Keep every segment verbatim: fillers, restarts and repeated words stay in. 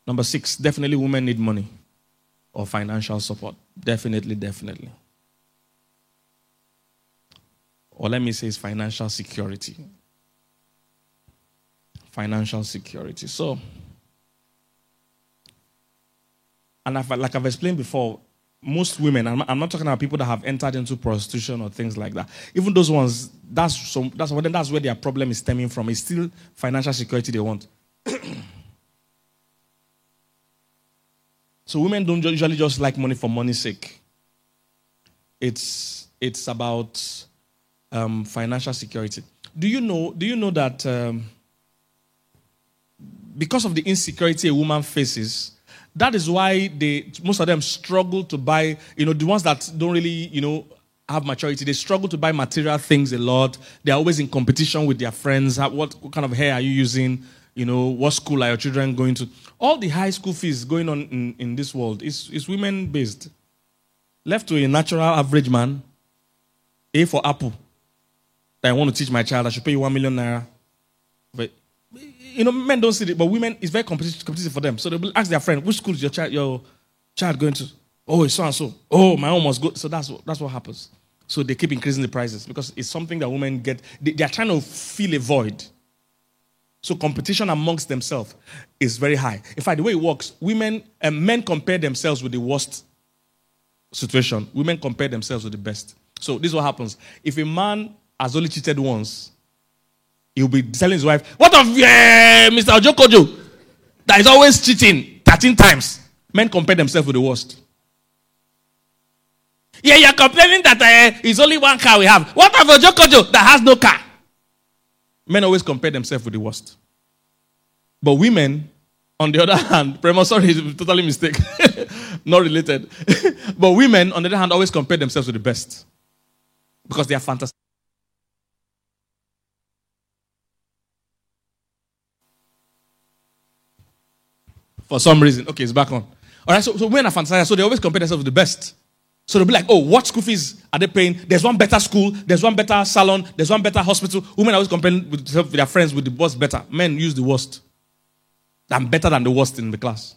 Number six, definitely women need money or financial support. Definitely, definitely. Or let me say it's financial security. Financial security. So, and I've, like I've explained before, most women, I'm, I'm not talking about people that have entered into prostitution or things like that. Even those ones, that's some, that's what that's where their problem is stemming from. It's still financial security they want. So women don't usually just like money for money's sake. It's it's about um, financial security. Do you know? Do you know that um, because of the insecurity a woman faces, that is why they most of them struggle to buy. You know, the ones that don't really, you know, have maturity, they struggle to buy material things a lot. They're always in competition with their friends. What, what kind of hair are you using? You know, what school are your children going to? All the high school fees going on in, in this world is, is women-based. Left to a natural average man, A for apple, that I want to teach my child, I should pay you one million naira. But, you know, men don't see it, but women, it's very competitive, competitive for them. So they'll ask their friend, which school is your child, your child going to? Oh, it's so-and-so. Oh, my own must go. So that's what, that's what happens. So they keep increasing the prices because it's something that women get. They, they are trying to fill a void. So competition amongst themselves is very high. In fact, the way it works, women and um, men compare themselves with the worst situation. Women compare themselves with the best. So this is what happens. If a man has only cheated once, he'll be telling his wife, what of uh, Mister Ojokojo that is always cheating thirteen times? Men compare themselves with the worst. Yeah, you're complaining that uh, it's only one car we have. What of Ojokojo that has no car? Men always compare themselves with the worst. But women, on the other hand, Prema, sorry, it's totally mistake. Not related. But women, on the other hand, always compare themselves with the best. Because they are fantastic. For some reason. Okay, it's back on. All right, so, so women are fantastic, so they always compare themselves with the best. So they'll be like, oh, what school fees are they paying? There's one better school. There's one better salon. There's one better hospital. Women are always comparing with their friends with the what's better. Men use the worst. I'm better than the worst in the class.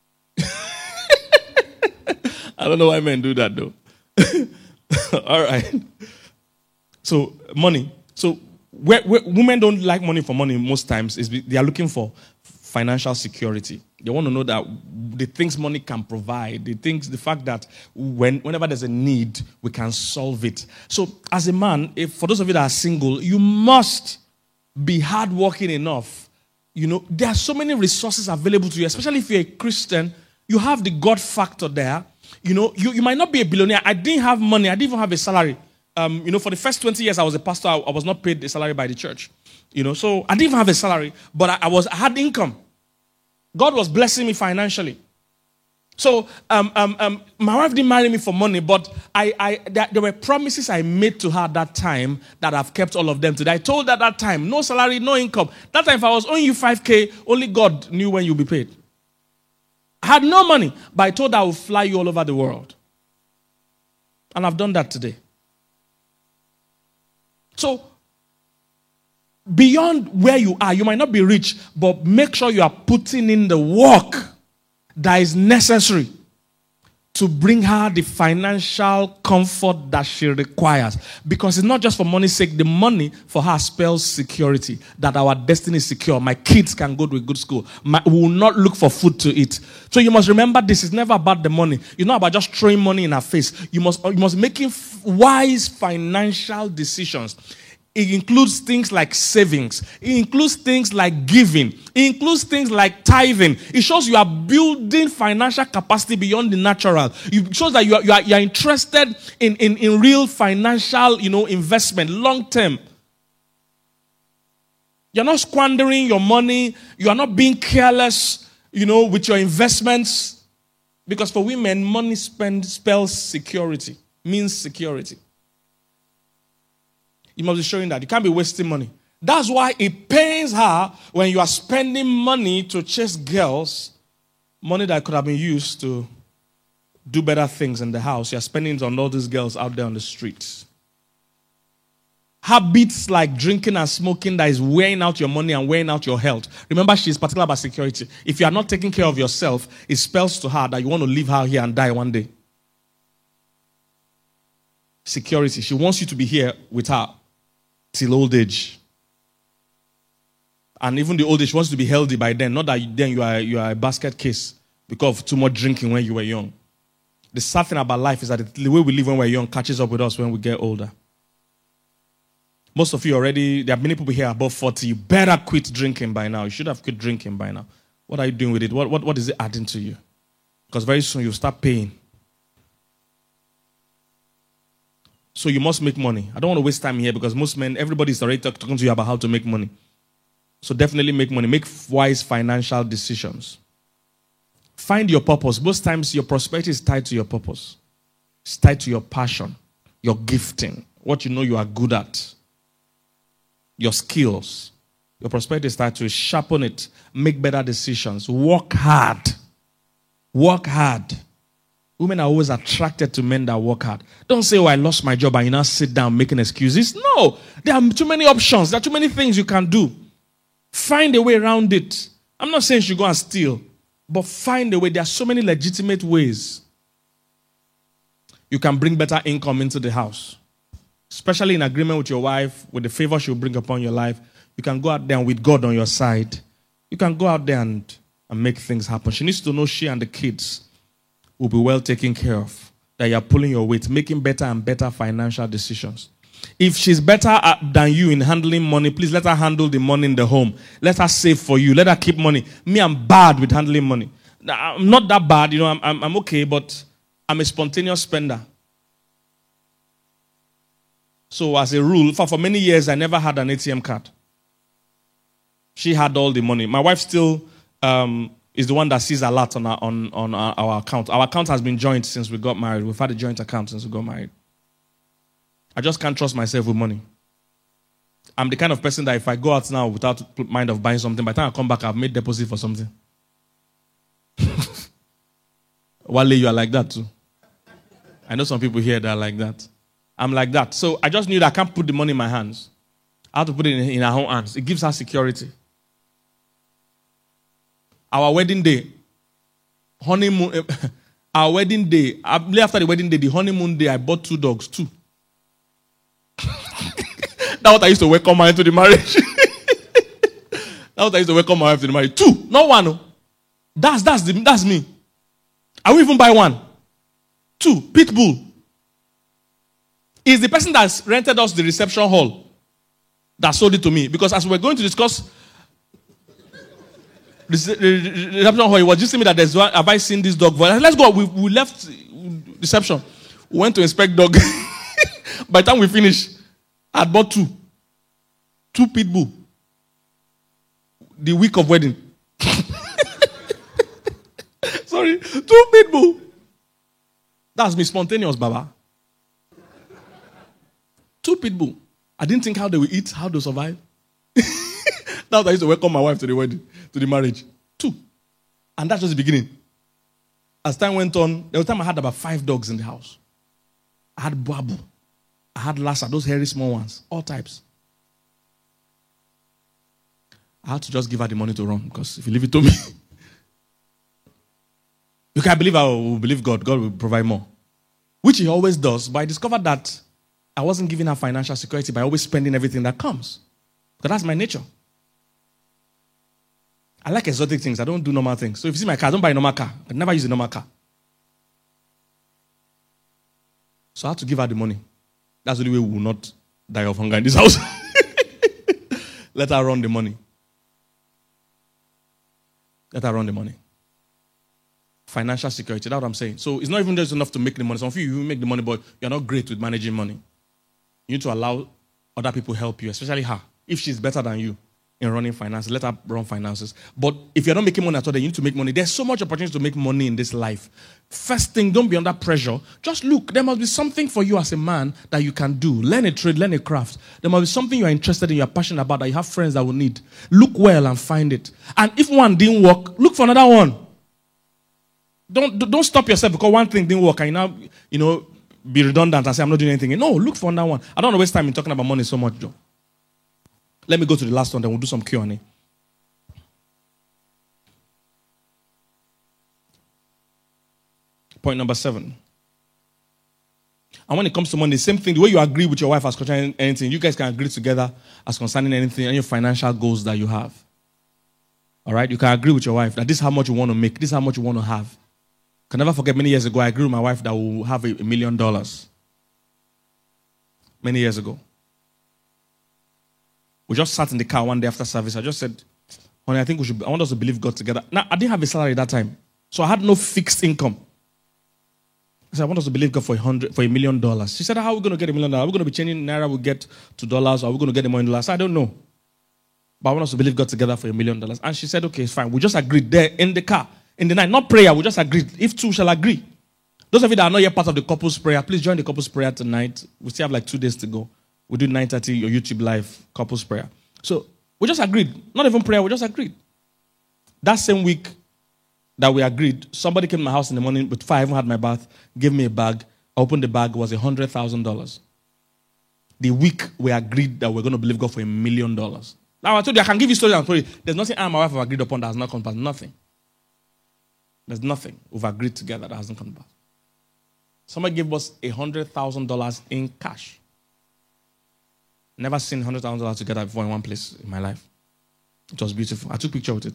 I don't know why men do that, though. All right. So, money. So, where, where, women don't like money for money most times. Is they are looking for financial security. They want to know that the things money can provide, the things, the fact that when, whenever there's a need, we can solve it. So, as a man, if for those of you that are single, you must be hardworking enough. You know, there are so many resources available to you, especially if you're a Christian. You have the God factor there. You know, you, you might not be a billionaire. I didn't have money. I didn't even have a salary. Um, you know, for the first twenty years I was a pastor, I, I was not paid a salary by the church. You know, so I didn't even have a salary, but I, I was I had income. God was blessing me financially. So um, um, um, my wife didn't marry me for money, but I, I there, there were promises I made to her at that time that I've kept all of them today. I told her at that time, no salary, no income. That time, if I was owing you five K, only God knew when you'll be paid. I had no money, but I told her I would fly you all over the world. And I've done that today. So, beyond where you are, you might not be rich, but make sure you are putting in the work that is necessary to bring her the financial comfort that she requires. Because it's not just for money's sake. The money for her spells security, that our destiny is secure. My kids can go to a good school. My, we will not look for food to eat. So you must remember this is never about the money. It's not about just throwing money in her face. You must, you must making wise financial decisions. It includes things like savings. It includes things like giving. It includes things like tithing. It shows you are building financial capacity beyond the natural. It shows that you are, you are, you are interested in, in, in real financial, you know, investment, long term. You're not squandering your money. You are not being careless, you know, with your investments. Because for women, money spend spells security, means security. You must be showing that. You can't be wasting money. That's why it pains her when you are spending money to chase girls, money that could have been used to do better things in the house. You're spending it on all these girls out there on the streets. habits like drinking and smoking that is wearing out your money and wearing out your health. Remember, she's particular about security. If you are not taking care of yourself, it spells to her that you want to leave her here and die one day. Security. She wants you to be here with her till old age. And even the old age, she wants to be healthy by then. Not that then you are, you are a basket case because of too much drinking when you were young. The sad thing about life is that the way we live when we're young catches up with us when we get older. Most of you already, there are many people here above forty. You better quit drinking by now. You should have quit drinking by now. What are you doing with it? What, what, what is it adding to you? Because very soon you'll start paying. So you must make money. I don't want to waste time here because most men, everybody's already talk, talking to you about how to make money. So definitely make money. Make wise financial decisions. Find your purpose. Most times your prosperity is tied to your purpose. It's tied to your passion, your gifting, what you know you are good at, your skills. Your prosperity is tied to it. Sharpen it. Make better decisions. Work hard. Work hard. Women are always attracted to men that work hard. Don't say, oh, I lost my job and you now sit down making excuses. No. There are too many options. There are too many things you can do. Find a way around it. I'm not saying you should go and steal, but find a way. There are so many legitimate ways you can bring better income into the house. Especially in agreement with your wife, with the favor she will bring upon your life. You can go out there and with God on your side. You can go out there and, and make things happen. She needs to know she and the kids will be well taken care of. That you are pulling your weight, making better and better financial decisions. If she's better than you in handling money, please let her handle the money in the home. Let her save for you. Let her keep money. Me, I'm bad with handling money. I'm not that bad, you know, I'm, I'm, I'm okay, but I'm a spontaneous spender. So as a rule, for, for many years, I never had an A T M card. She had all the money. My wife still um, is the one that sees a lot on our, on, on our, our account. Our account has been joint since we got married. We've had a joint account since we got married. I just can't trust myself with money. I'm the kind of person that if I go out now without mind of buying something, by the time I come back, I've made deposit for something. Wale, you are like that too. I know some people here that are like that. I'm like that. So I just knew that I can't put the money in my hands. I have to put it in, in her own hands. It gives her security. Our wedding day, honeymoon, our wedding day, after the wedding day, the honeymoon day, I bought two dogs, two. That's what I used to welcome my wife to the marriage. That's what I used to welcome my wife to the marriage. Two, not one. That's that's the, that's me. I will even buy one. Two, pit bull. Is the person that's rented us the reception hall that sold it to me. Because as we were going to discuss the reception hall, he was just telling me that there's one. Have I seen this dog? Let's go. We, we left reception. We went to inspect dog. By the time we finished, I had bought two. Two pit bull. The week of wedding. Sorry. Two pit bull. That's me, spontaneous, Baba. Two pit bull. I didn't think how they will eat, how they will survive. Now I used to welcome my wife to the wedding, to the marriage. Two. And that's just the beginning. As time went on, there was a time I had about five dogs in the house. I had Babu. I had Lhasa, those hairy small ones, all types. I had to just give her the money to run because if you leave it to me, you can't believe I will believe God. God will provide more, which He always does. But I discovered that I wasn't giving her financial security by always spending everything that comes, because that's my nature. I like exotic things. I don't do normal things. So if you see my car, I don't buy a normal car. I never use a normal car. So I had to give her the money. That's the only way we will not die of hunger in this house. Let her run the money. Let her run the money. Financial security, that's what I'm saying. So it's not even just enough to make the money. Some of you, you make the money, but you're not great with managing money. You need to allow other people help you, especially her. If she's better than you in running finances, let her run finances. But if you're not making money at all, then you need to make money. There's so much opportunity to make money in this life. First thing, don't be under pressure. Just look. There must be something for you as a man that you can do. Learn a trade, learn a craft. There must be something you're interested in, you're passionate about, that you have friends that will need. Look well and find it. And if one didn't work, look for another one. Don't, don't stop yourself because one thing didn't work and you now, you know, be redundant and say I'm not doing anything. No, look for another one. I don't want to waste time in talking about money so much, Joe. Let me go to the last one, then we'll do some Q and A. Point number seven. And when it comes to money, the same thing, the way you agree with your wife as concerning anything, you guys can agree together as concerning anything, any financial goals that you have. All right? You can agree with your wife that this is how much you want to make, this is how much you want to have. I can never forget, many years ago, I agreed with my wife that we'll have a, a million dollars. Many years ago. We just sat in the car one day after service. I just said, honey, I think we should, I want us to believe God together. Now, I didn't have a salary at that time. So I had no fixed income. I said, I want us to believe God for a hundred, for a million dollars. She said, how are we going to get a million dollars? Are we going to be changing naira? We get to dollars, or are we going to get the money in dollars? I said, I don't know. But I want us to believe God together for a million dollars. And she said, okay, it's fine. We just agreed there in the car, in the night. Not prayer, we just agreed. If two shall agree. Those of you that are not yet part of the couple's prayer, please join the couple's prayer tonight. We still have like two days to go. We do nine thirty, your YouTube live couple's prayer. So we just agreed. Not even prayer, we just agreed. That same week that we agreed, somebody came to my house in the morning before I even had my bath, gave me a bag. I opened the bag, it was one hundred thousand dollars. The week we agreed that we're going to believe God for a million dollars. Now I told you, I can give you stories and stories. There's nothing I and my wife have agreed upon that has not come to pass. Nothing. There's nothing we've agreed together that hasn't come to pass. Somebody gave us one hundred thousand dollars in cash. Never seen one hundred thousand dollars together before in one place in my life. It was beautiful. I took a picture with it.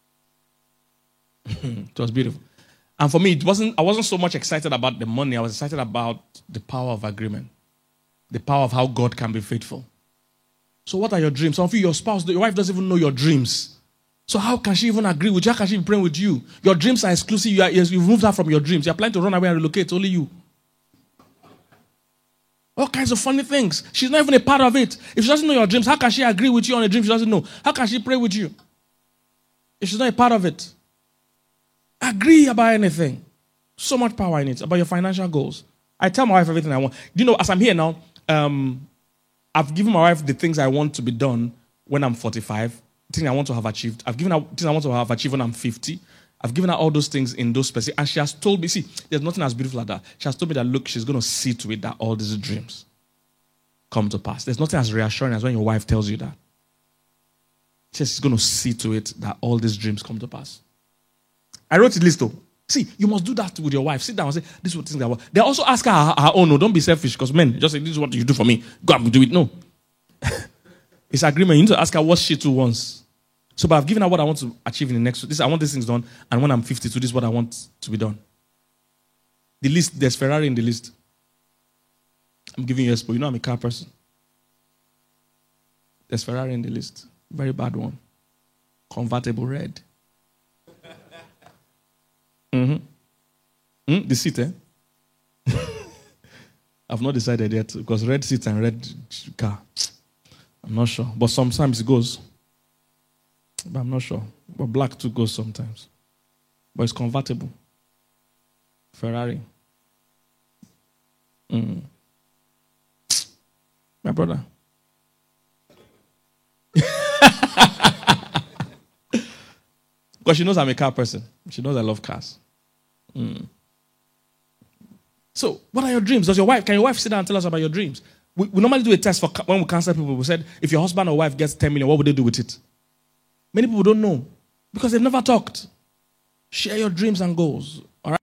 It was beautiful. And for me, it wasn't. I wasn't so much excited about the money. I was excited about the power of agreement. The power of how God can be faithful. So what are your dreams? Some of you, your spouse, your wife doesn't even know your dreams. So how can she even agree with you? How can she be praying with you? Your dreams are exclusive. You are, you've moved her from your dreams. You're planning to run away and relocate. Only you. All kinds of funny things. She's not even a part of it. If she doesn't know your dreams, how can she agree with you on a dream she doesn't know? How can she pray with you if she's not a part of it? Agree about anything. So much power in it, about your financial goals. I tell my wife everything I want. Do you know, as I'm here now, um, I've given my wife the things I want to be done when I'm forty-five, things I want to have achieved. I've given her things I want to have achieved when I'm fifty. I've given her all those things in those specific, and she has told me, see, there's nothing as beautiful as that. She has told me that, look, she's going to see to it that all these dreams come to pass. There's nothing as reassuring as when your wife tells you that. She says she's going to see to it that all these dreams come to pass. I wrote a list though. See, you must do that with your wife. Sit down and say, this is what things I want. They also ask her her, her own. No, don't be selfish, because men just say, this is what you do for me. Go and do it. No. It's agreement. You need to ask her what she too wants. So, but I've given her what I want to achieve in the next. This I want these things done, and when I'm fifty-two, this is what I want to be done. The list, there's Ferrari in the list. I'm giving you a spoil. You know I'm a car person. There's Ferrari in the list. Very bad one. Convertible red. Mm-hmm. Mm, the seat, eh? I've not decided yet, because red seat and red car. I'm not sure. But sometimes it goes. But I'm not sure. But black too goes sometimes. But it's convertible. Ferrari. Mm. My brother. Because she knows I'm a car person. She knows I love cars. Mm. So, what are your dreams? Does your wife, can your wife sit down and tell us about your dreams? We, we normally do a test for when we counsel people. We said, if your husband or wife gets ten million, what would they do with it? Many people don't know because they've never talked. Share your dreams and goals.